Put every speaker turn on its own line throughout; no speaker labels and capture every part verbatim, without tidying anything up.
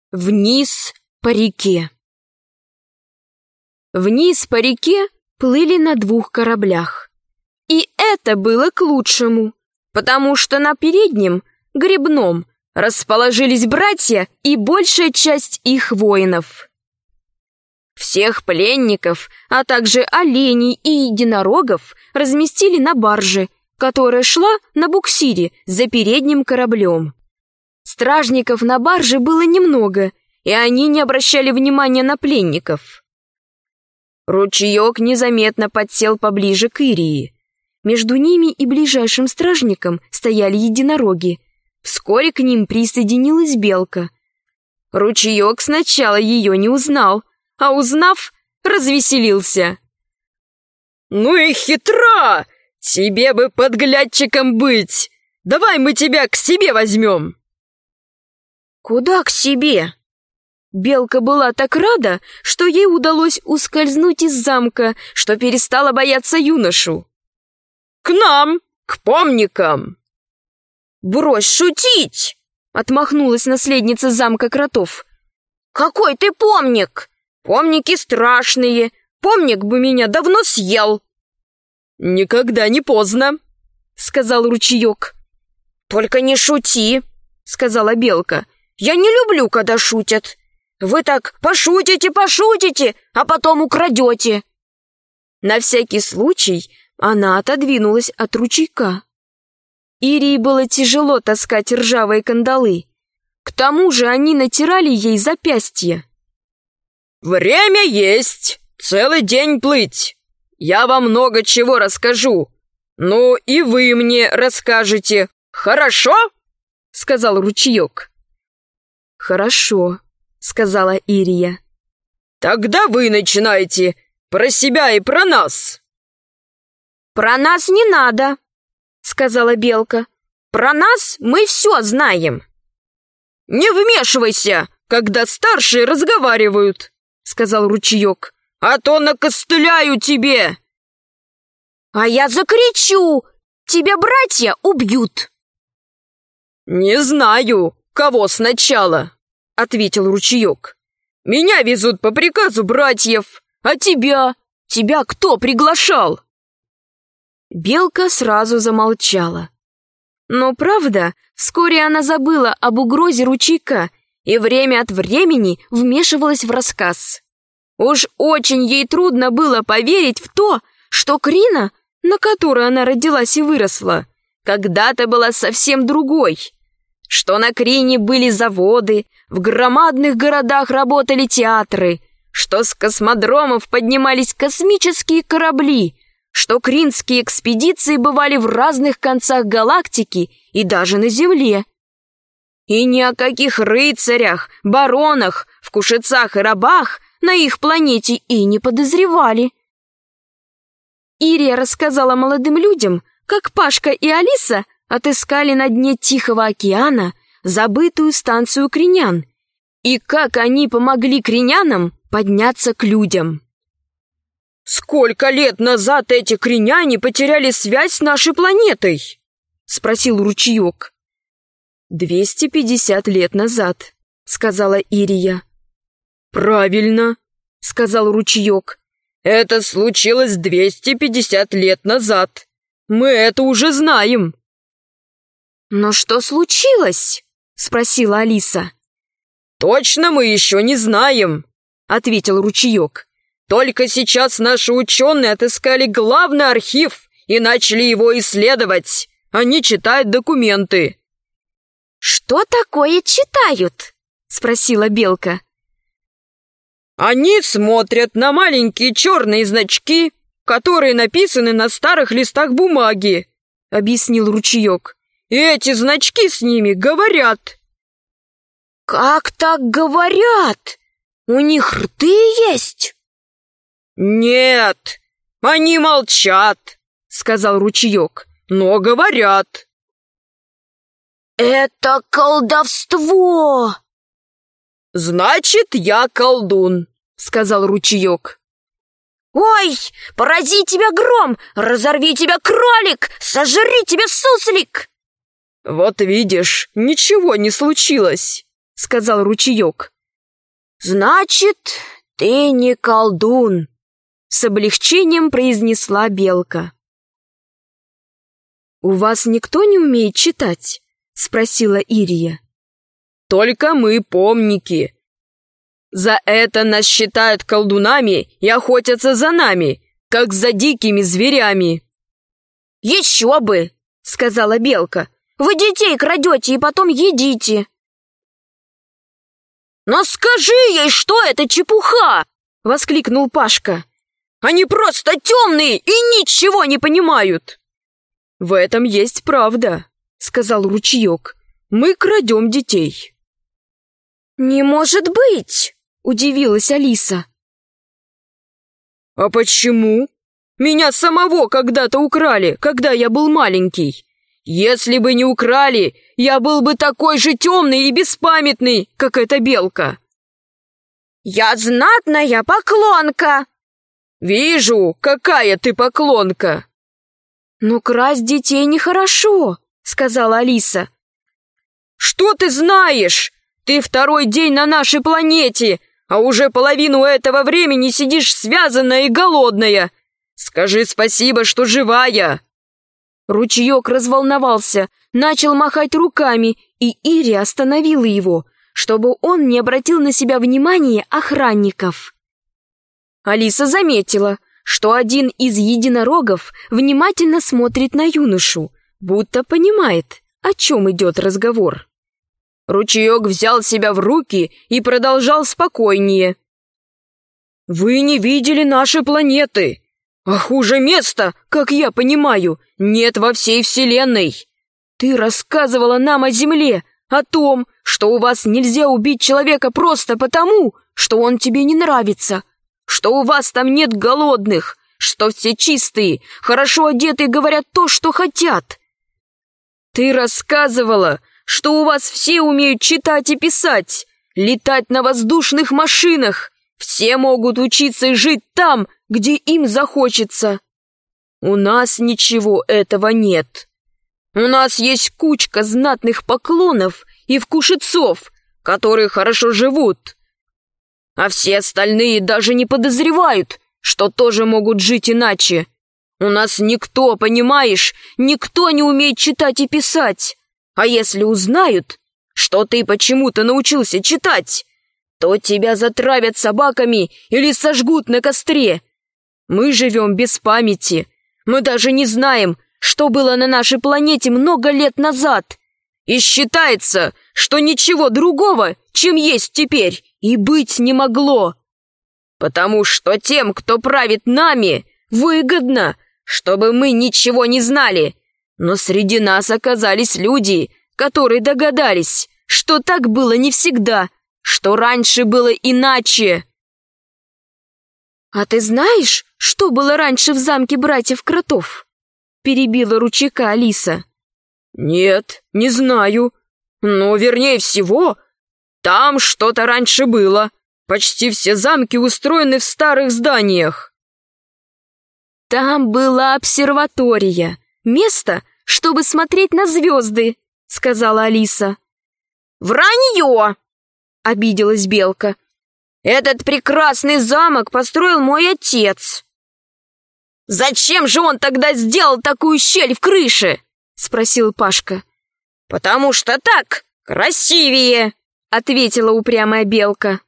Вниз по реке. Вниз по реке плыли на двух кораблях. И это было к лучшему, потому что на переднем, гребном, расположились братья и большая часть их воинов. Всех пленников, а также оленей и единорогов разместили на барже, которая шла на буксире за передним кораблем. Стражников на барже было немного, и они не обращали внимания на пленников. Ручеек незаметно подсел поближе к Ирии. Между ними и ближайшим стражником стояли единороги. Вскоре к ним присоединилась белка. Ручеек сначала ее не узнал, а узнав, развеселился. «Ну и хитра! Тебе бы подглядчиком быть! Давай мы тебя к себе возьмем!» «Куда к себе?» Белка была так рада, что ей удалось ускользнуть из замка, что перестала бояться юношу. «К нам, к помникам!» «Брось шутить!» — отмахнулась наследница замка кротов. «Какой ты помник? Помники страшные, помник бы меня давно съел!» «Никогда не поздно!» — сказал ручеек. «Только не шути!» — сказала белка. «Я не люблю, когда шутят. Вы так пошутите, пошутите, а потом украдете». На всякий случай она отодвинулась от ручейка. Ирии было тяжело таскать ржавые кандалы. К тому же они натирали ей запястья. «Время есть, целый день плыть. Я вам много чего расскажу. Ну и вы мне расскажете, хорошо?» — сказал ручеек. «Хорошо», — сказала Ирия. «Тогда вы начинайте, про себя и про нас». «Про нас не надо», — сказала белка. «Про нас мы все знаем». «Не вмешивайся, когда старшие разговаривают», — сказал ручеек, «а то накостыляю тебе». «А я закричу, тебя братья убьют». «Не знаю, кого сначала», — ответил ручеек. «Меня везут по приказу братьев, а тебя? Тебя кто приглашал?» Белка сразу замолчала. Но правда, вскоре она забыла об угрозе ручейка и время от времени вмешивалась в рассказ. Уж очень ей трудно было поверить в то, что Крина, на которой она родилась и выросла, когда-то была совсем другой. Что на Крине были заводы, в громадных городах работали театры, что с космодромов поднимались космические корабли, что кринские экспедиции бывали в разных концах галактики и даже на Земле. И ни о каких рыцарях, баронах, вкушецах и рабах на их планете и не подозревали. Ирия рассказала молодым людям, как Пашка и Алиса отыскали на дне Тихого океана забытую станцию кринян и как они помогли кринянам подняться к людям. «Сколько лет назад эти криняне потеряли связь с нашей планетой?» — спросил ручеек. «Двести пятьдесят лет назад», — сказала Ирия. «Правильно», — сказал ручеек. «Это случилось двести пятьдесят лет назад. Мы это уже знаем». «Но что случилось?» — спросила Алиса. «Точно мы еще не знаем», — ответил ручеек. «Только сейчас наши ученые отыскали главный архив и начали его исследовать. Они читают документы». «Что такое читают?» — спросила белка. «Они смотрят на маленькие черные значки, которые написаны на старых листах бумаги», — объяснил ручеек. «И эти значки с ними говорят». «Как так говорят? У них рты есть?» «Нет, они молчат», — сказал ручеек, — «но говорят». «Это колдовство!» «Значит, я колдун», — сказал ручеек. «Ой, порази тебя гром, разорви тебя кролик, сожри тебя суслик!» «Вот видишь, ничего не случилось», — сказал ручеек. «Значит, ты не колдун», — с облегчением произнесла Белка. «У вас никто не умеет читать?» — спросила Ирия. «Только мы, помники. За это нас считают колдунами и охотятся за нами, как за дикими зверями». «Еще бы!» — сказала Белка. «Вы детей крадете и потом едите». «Но скажи ей, что это чепуха!» — воскликнул Пашка. «Они просто темные и ничего не понимают!» «В этом есть правда», — сказал Ручеек. «Мы крадем детей». «Не может быть!» — удивилась Алиса. «А почему? Меня самого когда-то украли, когда я был маленький. Если бы не украли, я был бы такой же темный и беспамятный, как эта белка». «Я знатная поклонка!» «Вижу, какая ты поклонка!» «Но красть детей нехорошо», — сказала Алиса. «Что ты знаешь? Ты второй день на нашей планете, а уже половину этого времени сидишь связанная и голодная. Скажи спасибо, что живая». Ручеек разволновался, начал махать руками, и Ирия остановила его, чтобы он не обратил на себя внимания охранников. Алиса заметила, что один из единорогов внимательно смотрит на юношу, будто понимает, о чем идет разговор. Ручеек взял себя в руки и продолжал спокойнее. «Вы не видели нашей планеты, а хуже места, как я понимаю, нет во всей Вселенной. Ты рассказывала нам о Земле, о том, что у вас нельзя убить человека просто потому, что он тебе не нравится, что у вас там нет голодных, что все чистые, хорошо одетые говорят то, что хотят. Ты рассказывала, что у вас все умеют читать и писать, летать на воздушных машинах, все могут учиться и жить там, где им захочется. У нас ничего этого нет. У нас есть кучка знатных поклонов и вкушецов, которые хорошо живут. А все остальные даже не подозревают, что тоже могут жить иначе. У нас никто, понимаешь, никто не умеет читать и писать. А если узнают, что ты почему-то научился читать, то тебя затравят собаками или сожгут на костре. Мы живем без памяти. Мы даже не знаем, что было на нашей планете много лет назад. И считается, что ничего другого, чем есть теперь, и быть не могло. Потому что тем, кто правит нами, выгодно, чтобы мы ничего не знали. Но среди нас оказались люди, которые догадались, что так было не всегда, что раньше было иначе. «А ты знаешь, что было раньше в замке братьев Кротов?» — перебила Ручейка Алиса. «Нет, не знаю. Но, вернее всего, там что-то раньше было. Почти все замки устроены в старых зданиях». «Там была обсерватория, место, чтобы смотреть на звезды», — сказала Алиса. «Вранье!» — обиделась Белка. «Этот прекрасный замок построил мой отец». «Зачем же он тогда сделал такую щель в крыше?» — спросил Пашка. «Потому что так красивее», — ответила упрямая Белка.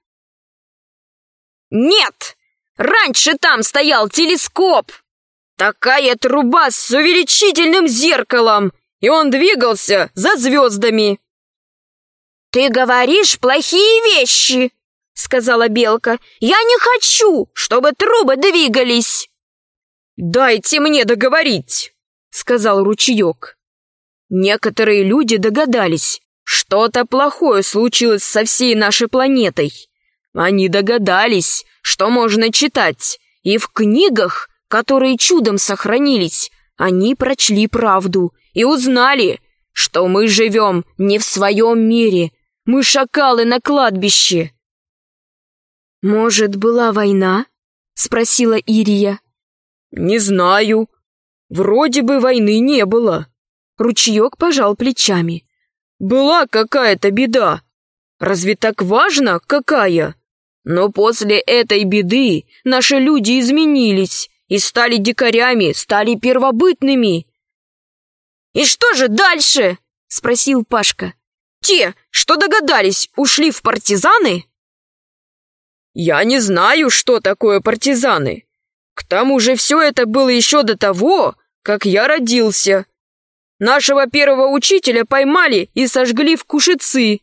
«Нет, раньше там стоял телескоп. Такая труба с увеличительным зеркалом, и он двигался за звездами». «Ты говоришь плохие вещи», — сказала Белка. «Я не хочу, чтобы трубы двигались». «Дайте мне договорить», — сказал Ручеек. Некоторые люди догадались, что-то плохое случилось со всей нашей планетой. Они догадались, что можно читать, и в книгах, которые чудом сохранились, они прочли правду и узнали, что мы живем не в своем мире, мы шакалы на кладбище. «Может, была война?» — спросила Ирия. «Не знаю. Вроде бы войны не было». Ручеек пожал плечами. «Была какая-то беда. Разве так важно, какая? Но после этой беды наши люди изменились и стали дикарями, стали первобытными». «И что же дальше?» — спросил Пашка. «Те, что догадались, ушли в партизаны?» «Я не знаю, что такое партизаны. К тому же все это было еще до того, как я родился. Нашего первого учителя поймали и сожгли в Кушицы».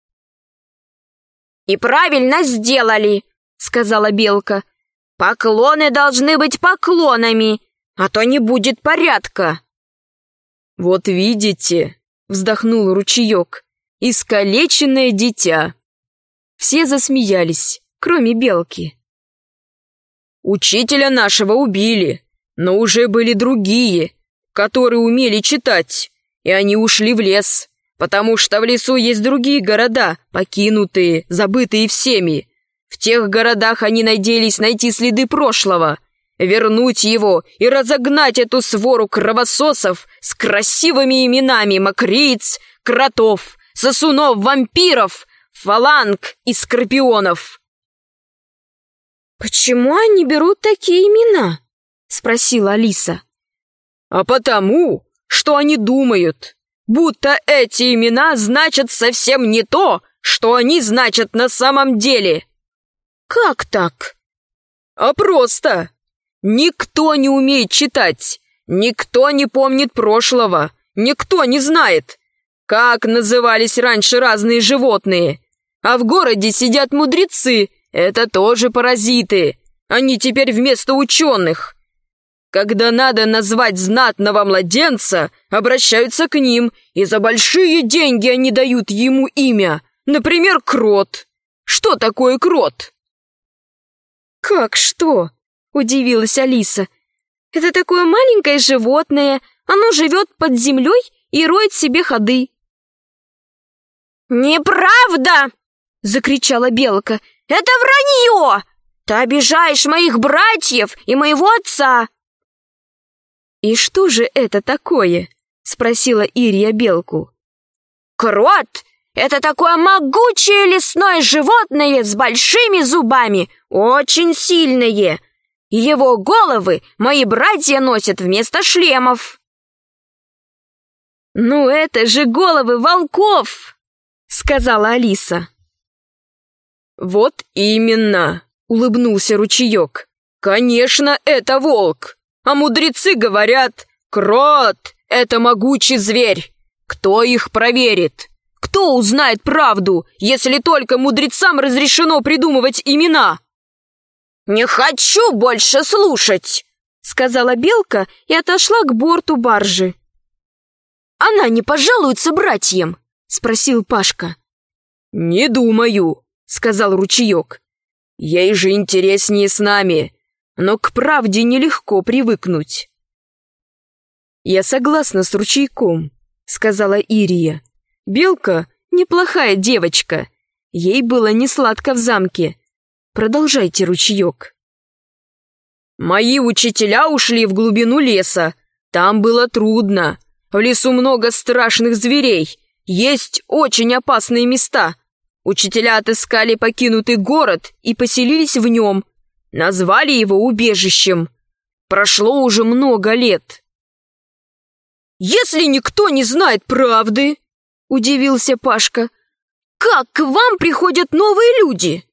«И правильно сделали», — сказала Белка. «Поклоны должны быть поклонами, а то не будет порядка». «Вот видите», — вздохнул ручеек, — «искалеченное дитя». Все засмеялись, кроме Белки. «Учителя нашего убили, но уже были другие, которые умели читать, и они ушли в лес, потому что в лесу есть другие города, покинутые, забытые всеми. В тех городах они надеялись найти следы прошлого, вернуть его и разогнать эту свору кровососов с красивыми именами мокриц, кротов, сосунов, вампиров, фаланг и скорпионов». «Почему они берут такие имена?» — спросила Алиса. «А потому, что они думают, будто эти имена значат совсем не то, что они значат на самом деле». «Как так?» «А просто. Никто не умеет читать, никто не помнит прошлого, никто не знает, как назывались раньше разные животные. А в городе сидят мудрецы, это тоже паразиты, они теперь вместо ученых. Когда надо назвать знатного младенца, обращаются к ним, и за большие деньги они дают ему имя, например, Крот. Что такое Крот?» «Как что?» — удивилась Алиса. «Это такое маленькое животное, оно живет под землей и роет себе ходы». «Неправда!» — закричала Белка. «Это вранье! Ты обижаешь моих братьев и моего отца!» «И что же это такое?» — спросила Ирия Белку. «Крот — это такое могучее лесное животное с большими зубами, очень сильное. Его головы мои братья носят вместо шлемов». «Ну это же головы волков!» — сказала Алиса. «Вот именно!» — улыбнулся ручеек. «Конечно, это волк! А мудрецы говорят, Крот — это могучий зверь! Кто их проверит? Кто узнает правду, если только мудрецам разрешено придумывать имена?» «Не хочу больше слушать!» — сказала Белка и отошла к борту баржи. «Она не пожалуется братьям?» — спросил Пашка. «Не думаю», — сказал ручеек. «Ей же интереснее с нами, но к правде нелегко привыкнуть». «Я согласна с ручейком», — сказала Ирия. «Белка — неплохая девочка. Ей было несладко в замке. Продолжайте, ручеек». «Мои учителя ушли в глубину леса. Там было трудно. В лесу много страшных зверей. Есть очень опасные места. Учителя отыскали покинутый город и поселились в нем. Назвали его убежищем. Прошло уже много лет». «Если никто не знает правды, — удивился Пашка, — как к вам приходят новые люди?»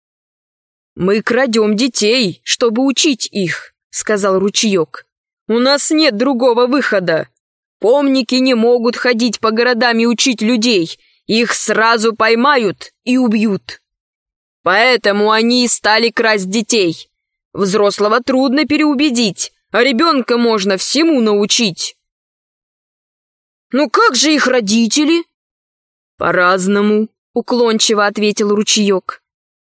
«Мы крадем детей, чтобы учить их», — сказал ручеек. «У нас нет другого выхода. Помники не могут ходить по городам и учить людей. Их сразу поймают и убьют. Поэтому они и стали красть детей. Взрослого трудно переубедить, а ребенка можно всему научить». «Ну как же их родители?» «По-разному», — уклончиво ответил ручеек.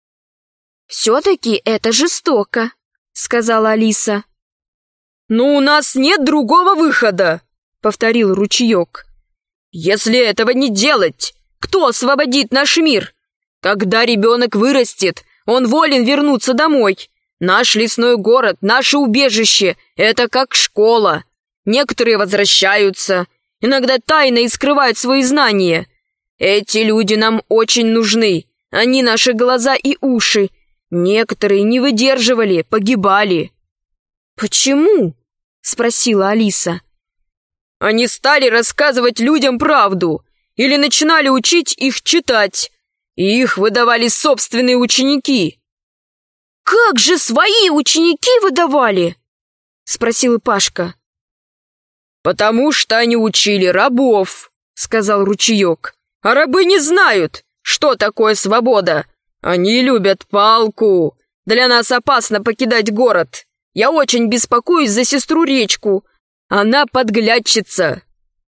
«Все-таки это жестоко», — сказала Алиса. «Но у нас нет другого выхода», — повторил ручеек. «Если этого не делать, кто освободит наш мир? Когда ребенок вырастет, он волен вернуться домой. Наш лесной город, наше убежище — это как школа. Некоторые возвращаются, иногда тайно и скрывают свои знания. Эти люди нам очень нужны. Они наши глаза и уши. Некоторые не выдерживали, погибали». «Почему?» — спросила Алиса. «Они стали рассказывать людям правду или начинали учить их читать, и их выдавали собственные ученики». «Как же свои ученики выдавали?» — спросил Пашка. «Потому что они учили рабов», — сказал Ручеек. «А рабы не знают, что такое свобода. Они любят палку. Для нас опасно покидать город. Я очень беспокоюсь за сестру Речку. Она подглядчица».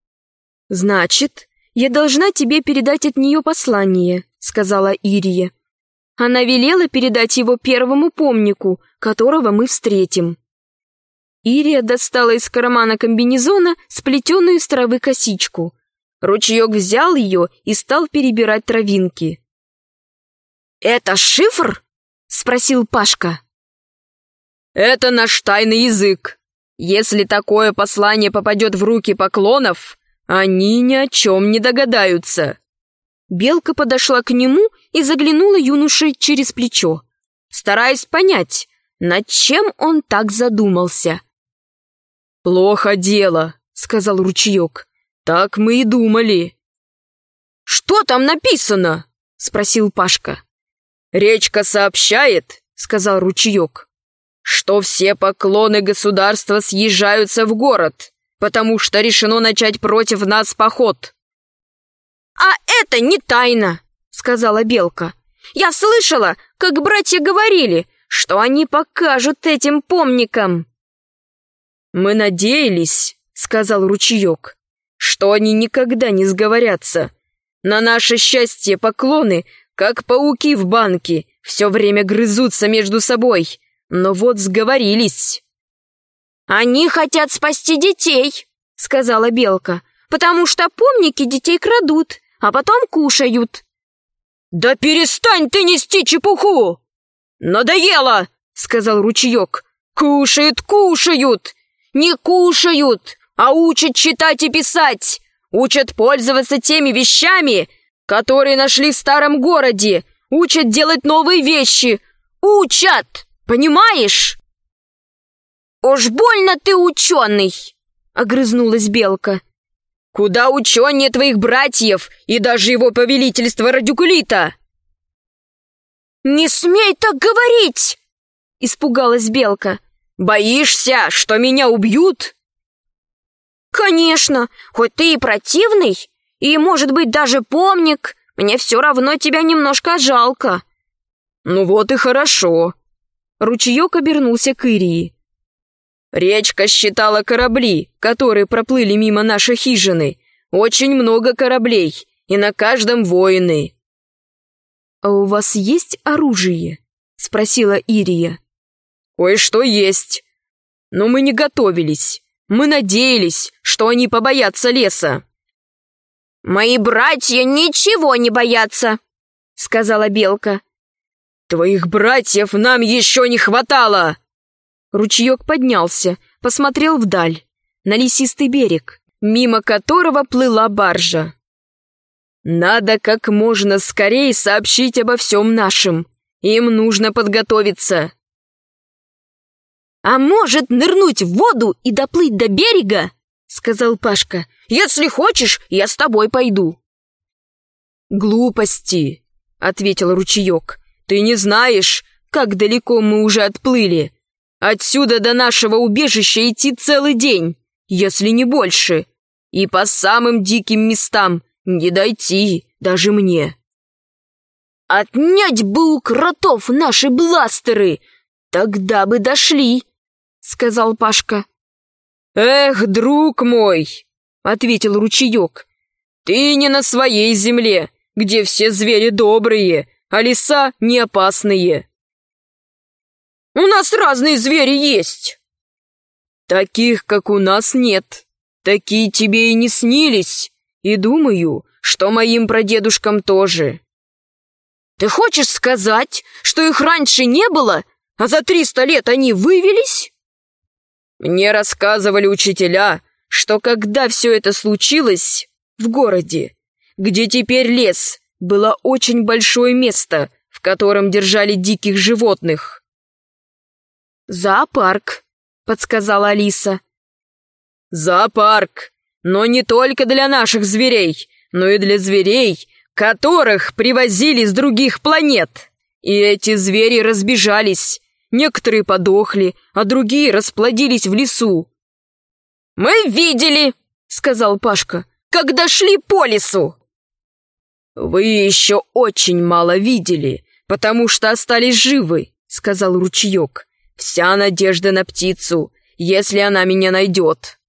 «Значит, я должна тебе передать от нее послание», — сказала Ирия. «Она велела передать его первому помнику, которого мы встретим». Ирия достала из кармана комбинезона сплетенную из травы косичку. Ручеек взял ее и стал перебирать травинки. «Это шифр?» — спросил Пашка. «Это наш тайный язык. Если такое послание попадет в руки поклонов, они ни о чем не догадаются». Белка подошла к нему и заглянула юноше через плечо, стараясь понять, над чем он так задумался. «Плохо дело», — сказал Ручеек. «Так мы и думали». «Что там написано?» — спросил Пашка. «Речка сообщает», — сказал Ручеек, «что все поклоны государства съезжаются в город, потому что решено начать против нас поход». «А это не тайна», — сказала Белка. «Я слышала, как братья говорили, что они покажут этим помникам». «Мы надеялись», — сказал Ручеек, «что они никогда не сговорятся. На наше счастье поклоны, как пауки в банке, все время грызутся между собой, но вот сговорились». «Они хотят спасти детей», — сказала Белка, «потому что помники детей крадут, а потом кушают». «Да перестань ты нести чепуху!» «Надоело!» — сказал Ручеек. «Кушают, кушают! Не кушают, а учат читать и писать! Учат пользоваться теми вещами, которые нашли в старом городе! Учат делать новые вещи! Учат! Понимаешь?» «Уж больно ты ученый!» — огрызнулась Белка. «Куда ученее твоих братьев и даже его повелительства Радикулита?» «Не смей так говорить!» — испугалась Белка. «Боишься, что меня убьют?» «Конечно, хоть ты и противный, и, может быть, даже помник, мне все равно тебя немножко жалко». «Ну вот и хорошо». Ручеек обернулся к Ирии. «Речка считала корабли, которые проплыли мимо нашей хижины. Очень много кораблей, и на каждом воины». «А у вас есть оружие?» — спросила Ирия. «Кое-что есть. Но мы не готовились. Мы надеялись, что они побоятся леса». «Мои братья ничего не боятся», — сказала Белка. «Твоих братьев нам еще не хватало!» Ручеек поднялся, посмотрел вдаль, на лесистый берег, мимо которого плыла баржа. «Надо как можно скорее сообщить обо всем нашим. Им нужно подготовиться». «А может, нырнуть в воду и доплыть до берега?» — сказал Пашка. «Если хочешь, я с тобой пойду». «Глупости», — ответил Ручеек. «Ты не знаешь, как далеко мы уже отплыли. Отсюда до нашего убежища идти целый день, если не больше. И по самым диким местам не дойти даже мне». «Отнять бы у кротов наши бластеры, тогда бы дошли», — сказал Пашка. «Эх, друг мой», — ответил Ручеек, «ты не на своей земле, где все звери добрые, а леса не опасные». «У нас разные звери есть». «Таких, как у нас, нет. Такие тебе и не снились, и думаю, что моим прадедушкам тоже». «Ты хочешь сказать, что их раньше не было, а за триста лет они вывелись?» «Мне рассказывали учителя, что когда все это случилось в городе, где теперь лес, было очень большое место, в в котором держали диких животных?» «Зоопарк», — подсказала Алиса. «Зоопарк, но не только для наших зверей, но и для зверей, которых привозили с других планет. И эти звери разбежались. Некоторые подохли, а другие расплодились в лесу». «Мы видели», — сказал Пашка, — «когда шли по лесу». «Вы еще очень мало видели, потому что остались живы», — сказал ручеек. «Вся надежда на птицу, если она меня найдет».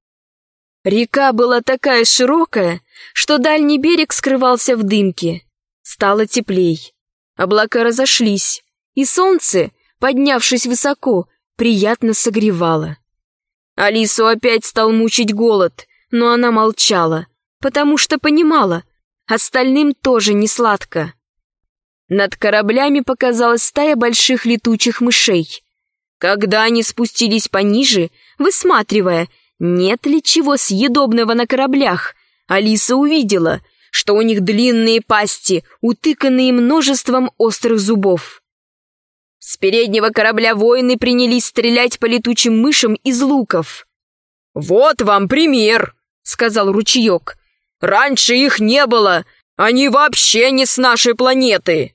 Река была такая широкая, что дальний берег скрывался в дымке. Стало теплей. Облака разошлись, и солнце, поднявшись высоко, приятно согревало. Алису опять стал мучить голод, но она молчала, потому что понимала, остальным тоже не сладко. Над кораблями показалась стая больших летучих мышей. Когда они спустились пониже, высматривая, нет ли чего съедобного на кораблях, Алиса увидела, что у них длинные пасти, утыканные множеством острых зубов. С переднего корабля воины принялись стрелять по летучим мышам из луков. «Вот вам пример», — сказал ручеек. «Раньше их не было, они вообще не с нашей планеты».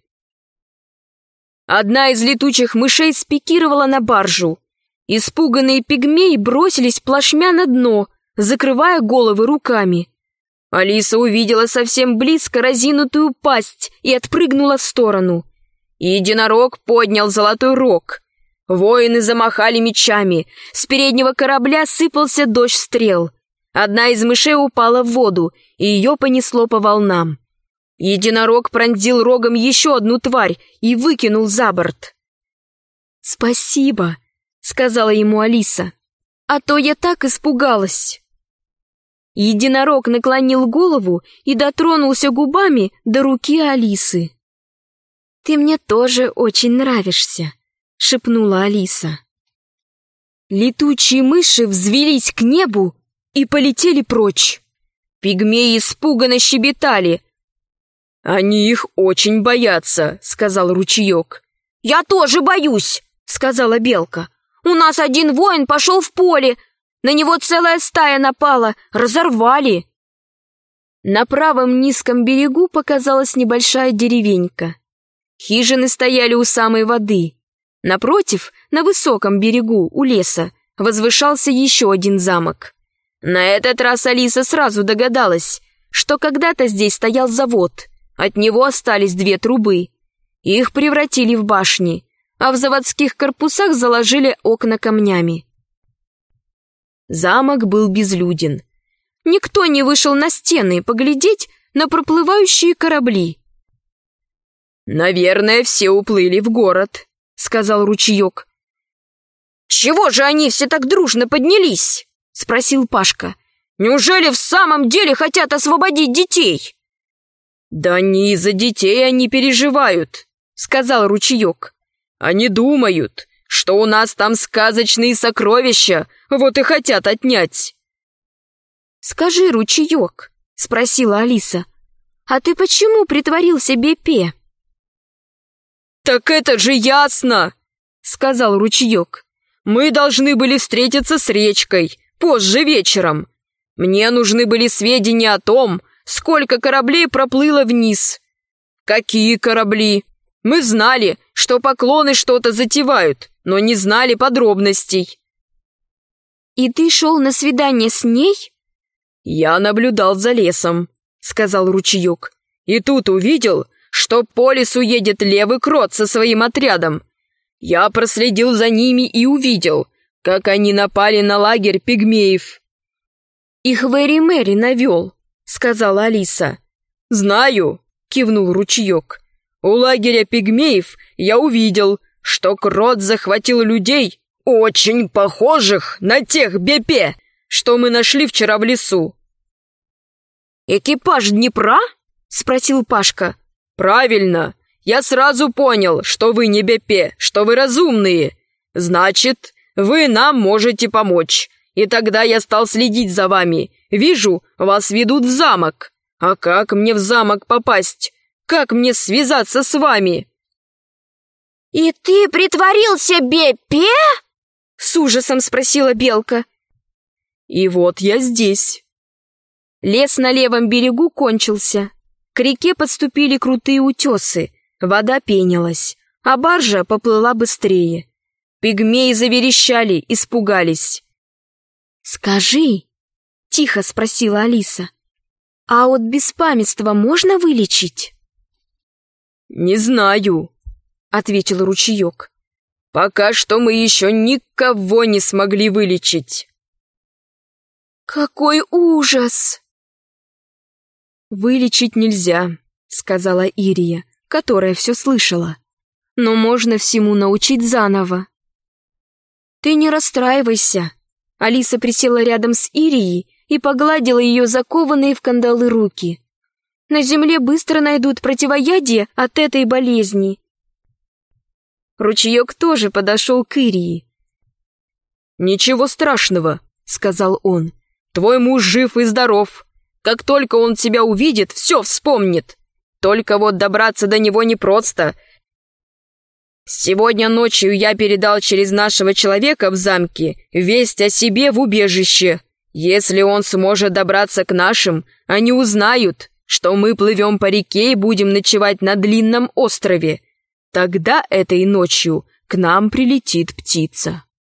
Одна из летучих мышей спикировала на баржу. Испуганные пигмеи бросились плашмя на дно, закрывая головы руками. Алиса увидела совсем близко разинутую пасть и отпрыгнула в сторону. Единорог поднял золотой рог. Воины замахали мечами. С переднего корабля сыпался дождь стрел. Одна из мышей упала в воду, и ее понесло по волнам. Единорог пронзил рогом еще одну тварь и выкинул за борт. «Спасибо», — сказала ему Алиса, — «а то я так испугалась». Единорог наклонил голову и дотронулся губами до руки Алисы. «Ты мне тоже очень нравишься», — шепнула Алиса. Летучие мыши взвелись к небу и полетели прочь. Пигмеи испуганно щебетали. «Они их очень боятся», — сказал ручеек. «Я тоже боюсь», — сказала белка. «У нас один воин пошел в поле, на него целая стая напала, разорвали». На правом низком берегу показалась небольшая деревенька. Хижины стояли у самой воды. Напротив, на высоком берегу, у леса, возвышался еще один замок. На этот раз Алиса сразу догадалась, что когда-то здесь стоял завод. От него остались две трубы. Их превратили в башни, а в заводских корпусах заложили окна камнями. Замок был безлюден. Никто не вышел на стены поглядеть на проплывающие корабли. «Наверное, все уплыли в город», — сказал ручеек. «Чего же они все так дружно поднялись?» — спросил Пашка. «Неужели в самом деле хотят освободить детей?» «Да не из-за детей они переживают», — сказал ручеек. «Они думают, что у нас там сказочные сокровища, вот и хотят отнять». «Скажи, ручеек», — спросила Алиса, — «а ты почему притворился Бепе?» «Так это же ясно», — сказал ручеек. «Мы должны были встретиться с речкой позже вечером. Мне нужны были сведения о том, сколько кораблей проплыло вниз». «Какие корабли? Мы знали, что поклоны что-то затевают, но не знали подробностей». «И ты шел на свидание с ней?» «Я наблюдал за лесом», — сказал ручеек. «И тут увидел, что по лесу едет левый крот со своим отрядом. Я проследил за ними и увидел, как они напали на лагерь пигмеев». «Их Вэри Мэри навел», — сказала Алиса. «Знаю», — кивнул ручеек. «У лагеря пигмеев я увидел, что крот захватил людей, очень похожих на тех Бепе, что мы нашли вчера в лесу». «Экипаж Днепра?» — спросил Пашка. «Правильно. Я сразу понял, что вы не Бепе, что вы разумные. Значит, вы нам можете помочь. И тогда я стал следить за вами. Вижу, вас ведут в замок. А как мне в замок попасть? Как мне связаться с вами? «И ты притворился Беппе?» — с ужасом спросила белка.
«И вот я здесь».
Лес на левом берегу кончился. К реке подступили крутые утесы, вода пенилась, а баржа поплыла быстрее. Пигмеи заверещали, испугались. «Скажи», — тихо спросила Алиса, — «а от беспамятства можно вылечить?»
«Не знаю», — ответил ручеек. «Пока что мы еще никого не смогли вылечить».
«Какой ужас!»
«Вылечить нельзя», — сказала Ирия, которая все слышала. «Но можно всему научить заново».
«Ты не расстраивайся». Алиса присела рядом с Ирией и погладила ее закованные в кандалы руки. «На земле быстро найдут противоядие от этой болезни».
Ручеек тоже подошел к Ирии. «Ничего страшного», — сказал он. «Твой муж жив и здоров. Как только он тебя увидит, все вспомнит. Только вот добраться до него непросто. Сегодня ночью я передал через нашего человека в замке весть о себе в убежище. Если он сможет добраться к нашим, они узнают, что мы плывем по реке и будем ночевать на длинном острове. Тогда этой ночью к нам прилетит птица».